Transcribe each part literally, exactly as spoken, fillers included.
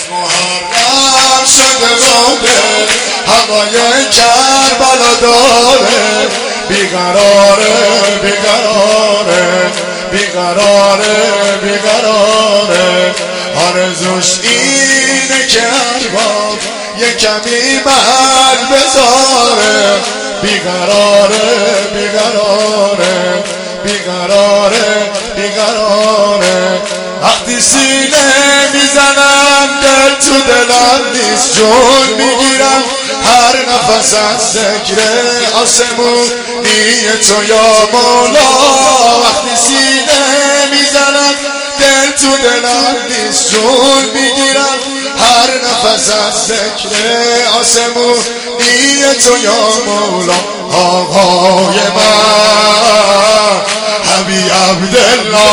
محرم شده بوده هوای کربلا داره بیقراره بیقراره بیقراره بیقراره آرزوش اینه که ارباب یه کمی محل بذاره بیقراره بیقراره بیقراره بیقراره وقتی سینه میزنم دل تو دلم نیست جون میگیرم هر نفس از ذکر آسمونی تو یا مولا وقتی سینه میزنم دل تو دلم نیست جون میگیرم هر نفس از ذکر آسمونی تو یا مولا آقای من حبیب عبدالله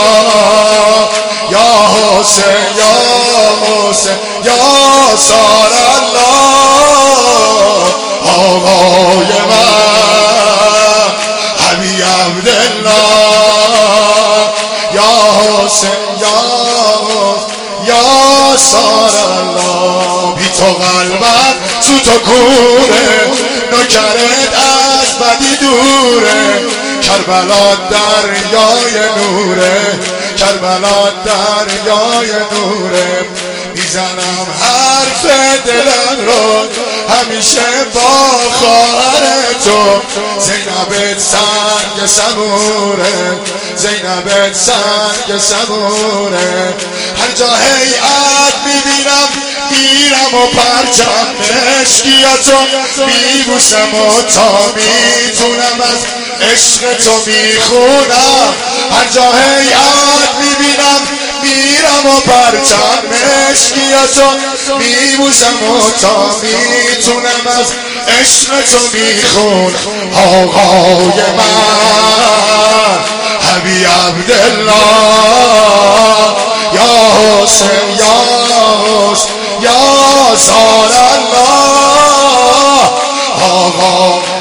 یا حسین یا حسین یا سار الله آقای من حبیب عبدالله یا حسین یا یا سار الله بی تو قلبم تو تو کوره نکرت از بدی دوره کربلا دریای نوره کربلا دریای نوره میزنم حرف دلم رو همیشه با خواهر تو زینبت سنگ سموره زینبت سنگ سموره هر جا هیئت میبینم میرم و پرچم مشکیاتو میبوسم و تا میتونم از عشق تو میخونم هر جا هیئت میبینم میرم و پرچم مشکیاتو میبوسم و تا میتونم از عشق تو میخونم آقای من حبیب عبدالله یا حسین یا حسین یا سار الله آقا